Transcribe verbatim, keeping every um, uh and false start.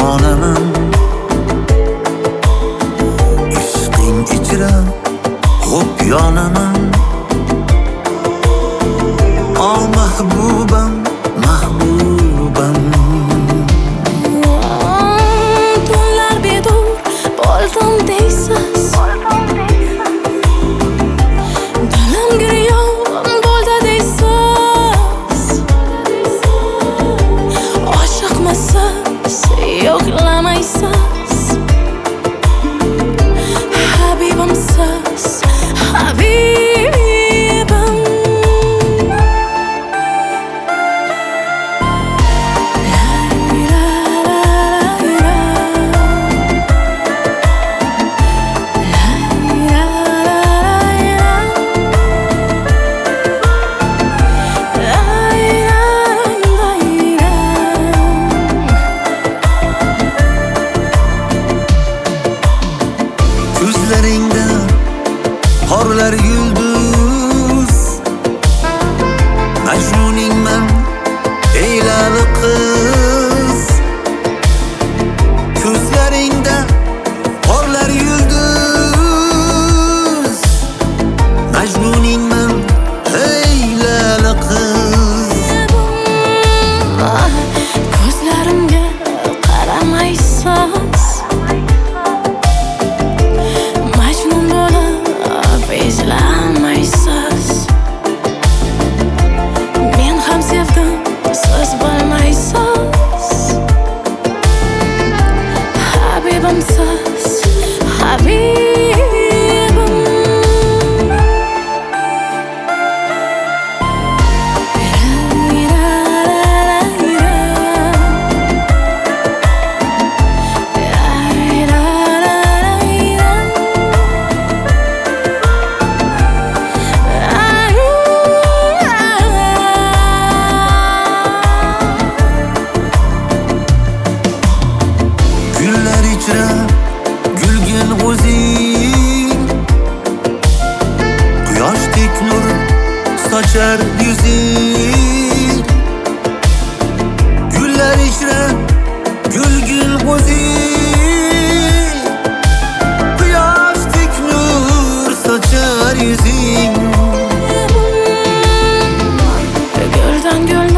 onaman. Ishqing ichra xo'p yonaman. Oh mahbubam, mahbubam. Tunlar bedur bo'ldim deysiz, dilim giryon bo'ldi deysiz. Oshiqmisiz, yo'qlamaysiz. Habibimsiz, habibim. Ko'zlaringda porlar yulduz. Majnuningman eylali qiz. Ko'zlaringda porlar yulduz. Majnuningman eylali qiz. Ko'zlarimga qaramaysiz. Majnun bo'lib izlamaysiz. Men ham sevdim, siz bilmaysiz. Habibimsiz, habibim. Gullar ichra gulgin o'zing. Quyoshdek nur sochar yuzing. Gullar ichra gulgin o'zing. Quyoshdek nur sochar yuzing. Guldan gul